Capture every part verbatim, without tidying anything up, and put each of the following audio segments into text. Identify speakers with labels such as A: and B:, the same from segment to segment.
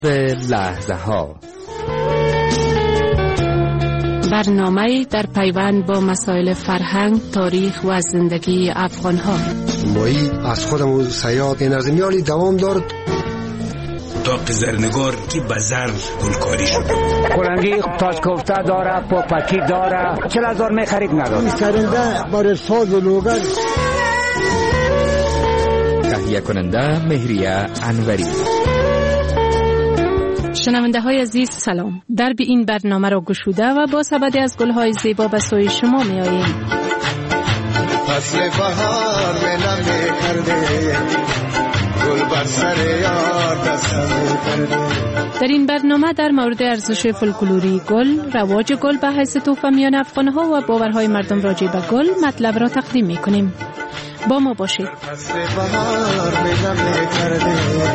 A: به لحظه ها
B: برنامه در پیوند با مسائل فرهنگ، تاریخ و زندگی افغان ها.
C: مایی از خودمون سیاد این از میالی دوام دارد.
D: داغ زرنگار که بزر گلکاری شده.
E: کلنگی تاج کوفته داره، پوپکی داره، چل هزار می خرید نداره.
C: سرنده برای ساز و لوگر.
A: تهیه کننده مهریه انوری.
B: شنونده های عزیز سلام. در به این برنامه را گشوده و با سبد از گلهای زیبا به سوی شما می آییم.
F: فصل بهار مینا می کرده، گل بر سر یار دستم کرده.
B: در این برنامه در مورد ارزش فولکلوری گل، رواج گل به حیث تحفه میان افغان‌ها و باورهای مردم راجع به گل مطلب را تقدیم می کنیم. با ما باشید.
F: فصل بهار مینا می کرده،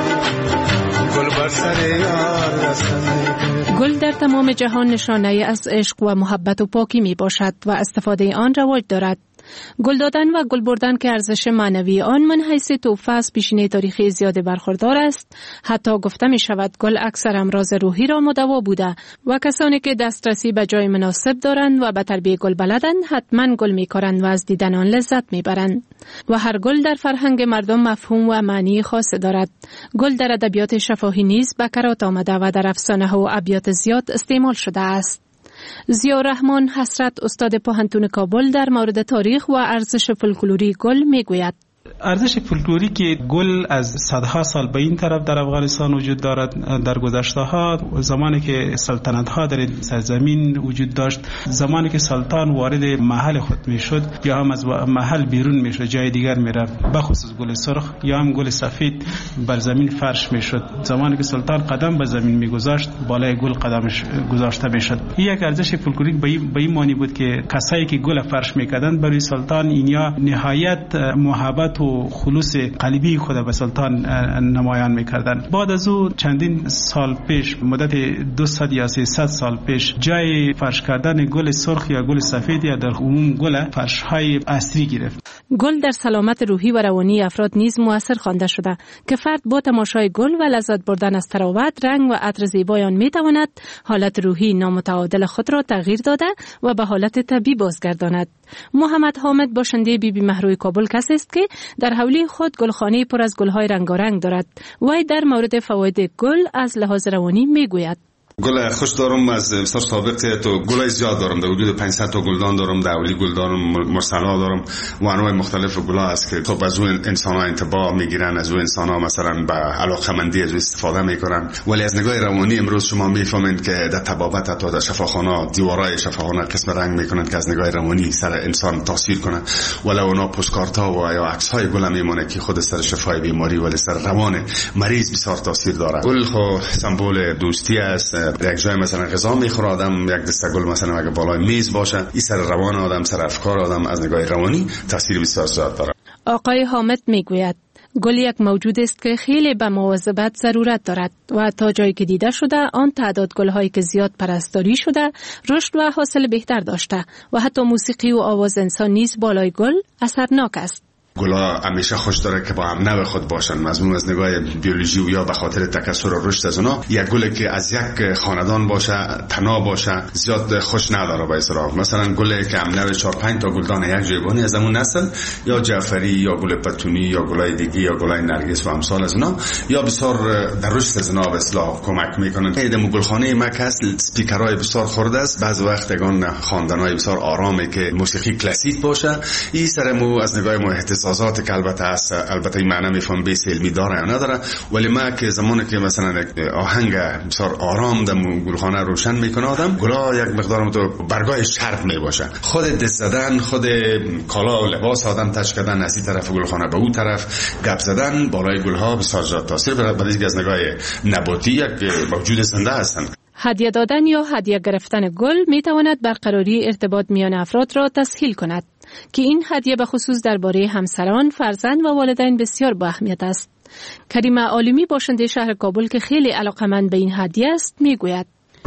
F: گل بر سر یار دستم.
B: گل در تمام جهان نشانه از عشق و محبت و پاکی می باشد و استفاده آن رواج دارد. گل دادن و گل بردن که ارزش معنوی آن من حیث تحفه از پیشینه تاریخی زیاد برخوردار است. حتی گفته می شود گل اکثر امراض روحی را مدوا بوده و کسانی که دسترسی به جای مناسب دارند و به تربیت گل بلدند حتما گل می کارند و از دیدن آن لذت می برند. و هر گل در فرهنگ مردم مفهوم و معنی خاص دارد. گل در ادبیات شفاهی نیز به کارات آمده و در افسانه ها و ابیات زیاد استعمال شده است. ضیاءالرحمن حسرت استاد پوهنتون کابل در مورد تاریخ و ارزش فولکلوری گل میگوید.
G: ارزش فولکلوری که گل از صدها سال به این طرف در افغانستان وجود دارد. در گذشته ها زمانی که سلطنت ها در سرزمین وجود داشت، زمانی که سلطان وارد محل خود میشد یا هم از محل بیرون میشد جای دیگر میرفت، بخصوص گل سرخ یا هم گل سفید بر زمین فرش میشد. زمانی که سلطان قدم به زمین میگذاشت بالای گل قدمش گذاشته میشد. یک ارزش فولکلوری به این معنی بود که کسایی که گل فرش میکردند برای سلطان اینیا نهایت محبت و خلوص قلبی خود به سلطان نمایان میکردن. بعد از او چندین سال پیش، مدت دویست یا سیصد سال پیش، جای فرش کردن گل سرخ یا گل سفید یا در عموم گل فرش های عصری گرفت.
B: گل در سلامت روحی و روانی افراد نیز مؤثر خوانده شده که فرد با تماشای گل و لذت بردن از تراوت، رنگ و عطر زیبای آن میتواند حالت روحی نامتعادل خود را تغییر داده و به حالت طبیعی بازگرداند. محمد حامد باشنده بی بی مهروی کابل کسی است که در حولی خود گلخانه پر از گلهای رنگارنگ دارد. وی در مورد فواید گل از لحاظ روانی میگوید.
H: گل خوش دارم، از بسیار سابقه تو گلای زیاد دارم، در حدود پانصد تا گلدان دارم، داولی گل دارم، مرسلا دارم و انواع مختلف گلا است که خب از اون انسان ها انتباه میگیرن، از اون انسان ها مثلا به علاقمندی از استفاده میکنن. ولی از نگاه روانی امروز شما میفهمید که در طبابت حتی در شفاخانه دیوارای شفاخانه قسم رنگ میکنن که از نگاه روانی سر انسان تاثیر کنه. ولی اونا پوستکارت ها و یا عکس های گل میمونه که خود سر شفای بیماری ولی سر روان مریض بسیار تاثیر داره. گل خو سمبل دوستی است. یک جای مثلا غذا میخوره آدم، یک دسته گل مثلا اگه بالای میز باشه، این سر روان آدم، سر افکار آدم از نگاه روانی تاثیر بسیار زیاد داره.
B: آقای حامد میگوید گل یک موجود است که خیلی به مواظبت ضرورت دارد و تا جایی که دیده شده آن تعداد گل‌هایی که زیاد پرستاری شده رشد و حاصل بهتر داشته و حتی موسیقی و آواز انسان نیز بالای گل اثرناک است.
H: گلا همیشه خوش داره که با هم نوع خود باشن، مضمون از نگاه بیولوژی و یا به خاطر تکثر و رشد از اونا. یک گل که از یک خاندان باشه، تنها باشه، زیاد خوش نداره به اصطلاح. مثلا گل که هم نوع چهار پنج تا گلدان یک جایگانی از همون نسل، یا جعفری یا گل پتونی یا گلای دیگه یا گلای نرگس و امثال از اونا، یا بسیار در رشد از اونا به اصطلاح کمک میکنن. ایدم گلخانه ما کسل اسپیکرای بسیار خورده است، بعض وقت گان خواندنای بسیار آرامی که موسیقی کلاسیک باشه. این سرمو از نگاه محیط سازات که البته است، البته این معنی میفهم بیس علمی داره یا نداره، ولی ما که زمانی که مثلا آهنگ بسیار آرام در گلخانه روشن میکنه آدم، گلا یک مقدار تو برگای شرط میباشه، خود دست زدن، خود کالا و لباس آدم تچ کردن از این طرف گلخانه به اون طرف، گپ زدن بالای گلها بسیار زیاد تاثیر داره. بعد از نگاه نباتی یک موجود زنده هستن.
B: هدیه دادن یا هدیه گرفتن گل می تواند برقراری ارتباط میان افراد را تسهیل کند که این هدیه به خصوص درباره همسران، فرزند و والدین بسیار با اهمیت است. کریم عالمی باشنده شهر کابل که خیلی علاقمند به این هدیه است میگوید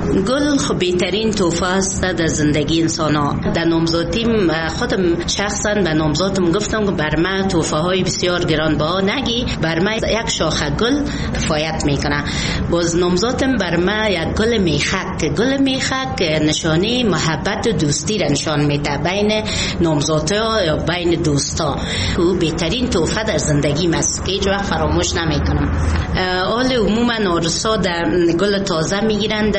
I: گل خب بهترین تحفه است در زندگی انسان ها. در نامزادیم خودم شخصا به نامزادم گفتم که بر من تحفه های بسیار گرانبها نگی، بر من یک شاخه گل کفایت میکنه. باز نامزادم بر من یک گل میخک، گل میخک نشانه محبت و دوستی را نشان میده بین نامزادها یا بین دوستا. او بهترین تحفه در زندگیم است که هیچ وقت فراموش نمیکنم. اهل عموما عروسا در گل تازه میگیرند.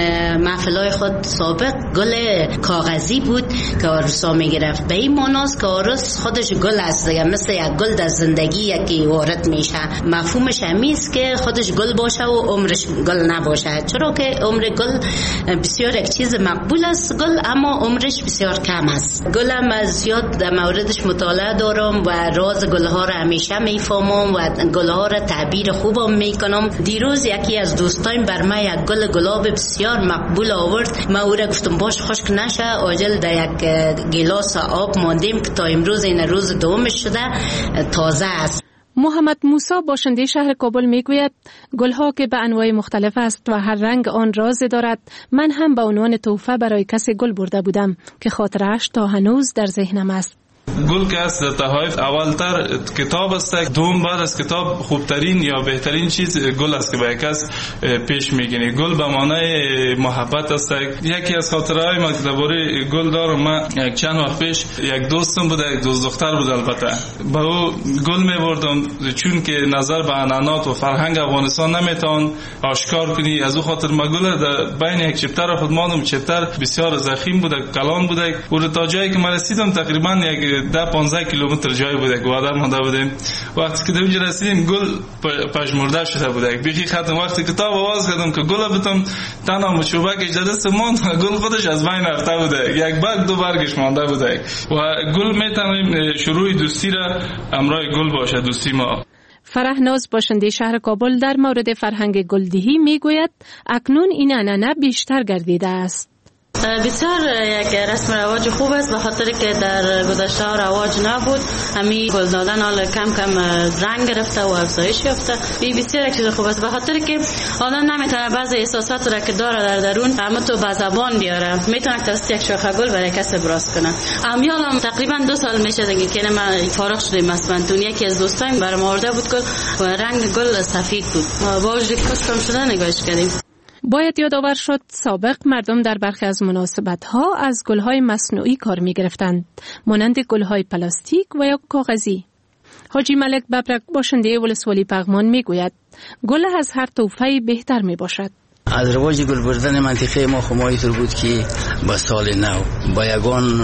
I: محفلای خود سابق گل کاغذی بود که عروسا میگرفت. به این معناست که عروس خودش گل است، مثل یک گل در زندگی یکی وارد میشه. مفهومش همیست که خودش گل باشه و عمرش گل نباشه، چرا که عمر گل بسیار یک چیز مقبول است گل، اما عمرش بسیار کم است. گلم از زیاد در موردش مطالعه دارم و راز گلها را همیشه میفهمم و گلها را تعبیر خوبم میکنم. دیروز یکی از دوستایم بر من یک گل گلاب بسیار مقبول آورد. من او را گفتم باش خشک نشه، عاجل در یک گلاس آب ماندیم که تا امروز این روز دومش شده تازه است.
B: محمد موسی باشنده شهر کابل میگوید گلها که به انواع مختلف است و هر رنگ آن راز دارد. من هم به عنوان تحفه برای کسی گل برده بودم که خاطرش تا هنوز در ذهنم است.
J: گل که است در تحایف اولتر کتاب است، دوم بعد از کتاب خوبترین یا بهترین چیز گل است که به کس پیش میگیری. گل به معنای محبت است. یکی از خاطرهای ما که درباره گل دارم، من یک چند وقت پیش یک دوستم بود، یک دوست دختر بود، البته به او گل میبردم چون که نظر به عنعنات و فرهنگ افغانستان نمیتوان آشکار کنی. از او خاطر ما گل در بین یک چپتر خود ماندم. چپتر بسیار ضخیم بود، کلان بود و تا جایی که من رسیدم تقریبا یک ده پانزده کیلومتر جای بوده که وادر مانده بودیم. وقتی که اونجا رسیدیم گل پژمرده شده بوده. بیخی ختم. وقتی کتاب آواز کردم که گل بتم تنها مچوبک جدست ماند، گل خودش از بین رفته بوده. یک برگ دو برگش مانده بوده. و گل میتونیم شروع دوستی را همراه گل باشه دوستی ما.
B: فرهناز باشنده شهر کابل در مورد فرهنگ گلدهی میگوید اکنون این عنعنه بیشتر گردیده است.
K: بسیار یک رسم رواج خوب است، به خاطر که در گذشته ها رواج نبود. همین گل دادن حالا کم کم رنگ گرفته و افزایش یافته. این بسیار یک چیز خوب است، به خاطر که آدم نمیتونه بعضی احساسات را که داره در درون همه تو به زبان بیاره. میتونه توسط یک شاخه گل برای کسی ابراز کنه. امیالم تقریبا دو سال میشه دیگه که من فارغ شدم از فنتون. یکی از دوستایم برام آورده بود گل و رنگ گل سفید بود. با وجود کم شده نگاهش کردیم.
B: باید یادآور شد سابق مردم در برخی از مناسبت‌ها از گل‌های مصنوعی کار می‌گرفتند، مانند گل‌های پلاستیک و یا کاغذی. حاجی ملک ببرک باشنده ولسوالی پغمان می‌گوید گل از هر تحفه‌ای بهتر می‌باشد.
L: از رواج گل بردن منطقه ما خمایی طور بود که با سال نو با یگان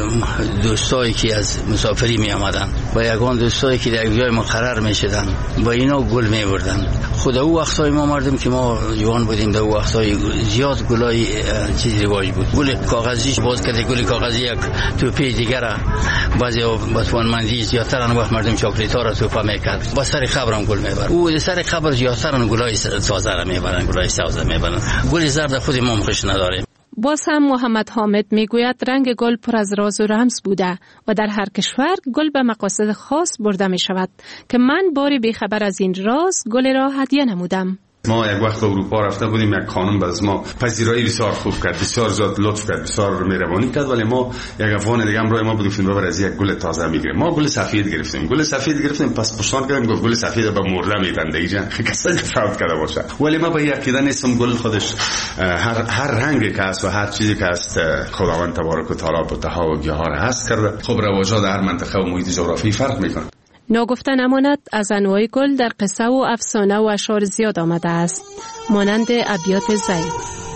L: دوستایی که از مسافری می آمدن، با یگان دوستایی که در جای مقرر می شدن، با اینا گل می بردن. خود او وقتای ما مردم که ما جوان بودیم در او وقتای زیاد گلای چیز رواج بود. گل کاغذی باز کرده، گل کاغذی یک توپی دیگر بعضی با توانمندی زیادتر آن وقت مردم چاکلیت ها را توپا میکرد. با سر قبرم گل میبرد. او سر قبر زیادتر گلای تازه را میبرن، گلای سبز میبرن. گل زرد خود ما مخش نداره.
B: باز هم محمد حامد میگوید رنگ گل پر از راز و رمز بوده و در هر کشور گل به مقاصد خاص برده می شود که من باری بیخبر از این راز گل را هدیه نمودم.
H: ما یک وقت اروپا رفته بودیم، یک خانم باز ما پذیرایی بسیار خوب کرد، بسیار زیاد لطف کرد، بسیار مهربانی کرد، ولی ما یک افغان دیگه هم روی ما بودیم ببر از یک گل تازه میگیریم. ما گل سفید گرفتیم، گل سفید گرفتیم، پس پشتان کردیم گفت گل سفید به مرده میبنده اینجا کسی که فوت کرده باشه. ولی ما به یقینا نیستم گل خودش هر هر رنگی که است و هر چیزی که است خداوند تبارک و تعالی به تها و گیاه ها هست کرده. خب رواجات در هر منطقه و محیط جغرافی فرق میکنه.
B: ناگفته نماند از انواع گل در قصه و افسانه و اشعار زیاد آمده است، مانند ابیات زید.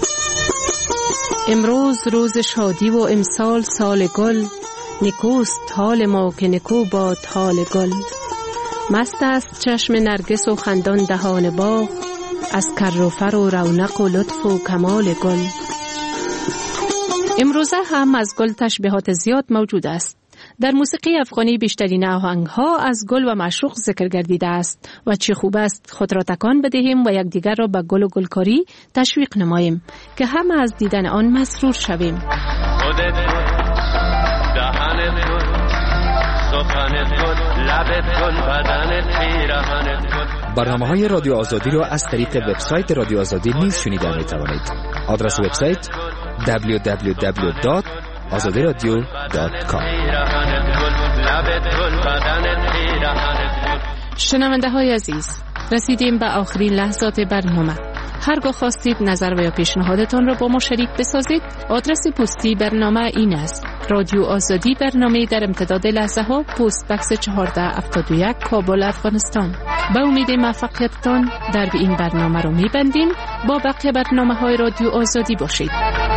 B: امروز روز شادی و امسال سال گل، نکوست حال ما که نکو باد حال گل. مست است چشم نرگس و خندان دهان باغ، از کر و فر و رونق و لطف و کمال گل. امروزه هم از گل تشبیهات زیاد موجود است. در موسیقی افغانی بیشترین آهنگ‌ها از گل و معشوق ذکر گردیده است و چه خوب است خود را تکان بدهیم و یکدیگر را به گل و گلکاری تشویق نماییم که همه از دیدن آن مسرور شویم.
M: خودت دهن تو
A: برنامه‌های رادیو آزادی را از طریق وبسایت رادیو آزادی نیز شنیدن می‌توانید. آدرس وبسایت دبلیو دبلیو دبلیو دات آزادی رادیو دات کام.
B: شنونده های عزیز، رسیدیم به آخرین لحظات برنامه. هرگاه خواستید نظر و یا پیشنهادتان را با ما شریک بسازید، آدرس پستی برنامه این است: رادیو آزادی، برنامه در امتداد لحظه ها، پست بکس چهارده هفتاد و یک، کابل، افغانستان. به امید موفقیتتان در این برنامه رو میبندیم. با بقیه برنامه های رادیو آزادی باشید.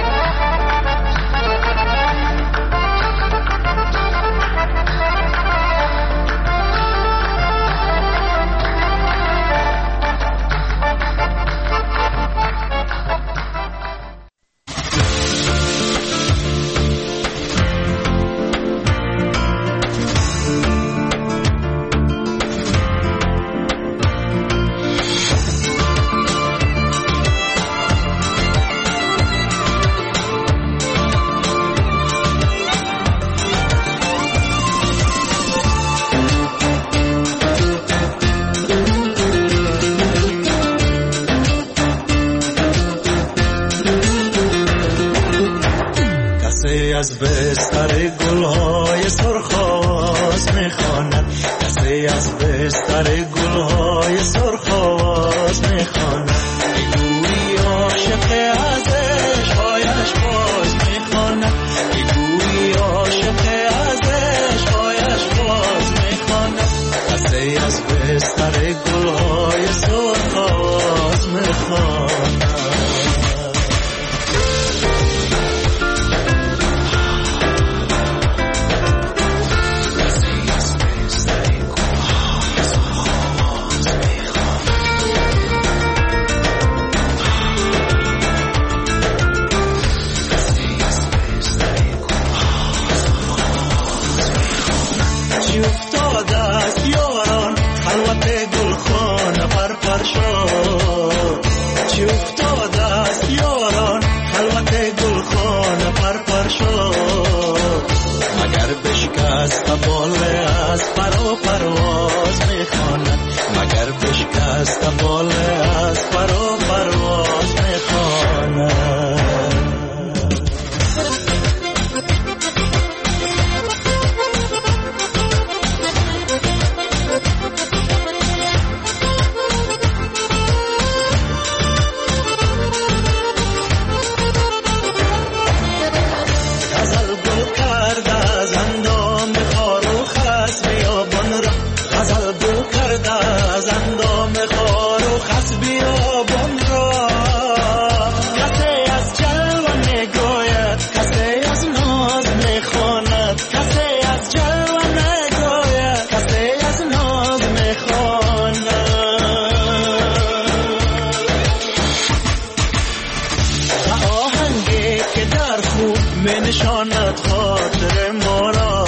F: از بستر گلهای سرخ میخواند، کسی از بستر گلهای سرخ میخواند. میگویی عاشق از عشقهایش باز میخواند، میگویی عاشق از عشقهایش باز میخواند. کسی از بستر گلهای سرخ میخواند.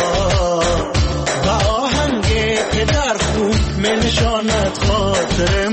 M: نشانت خاطر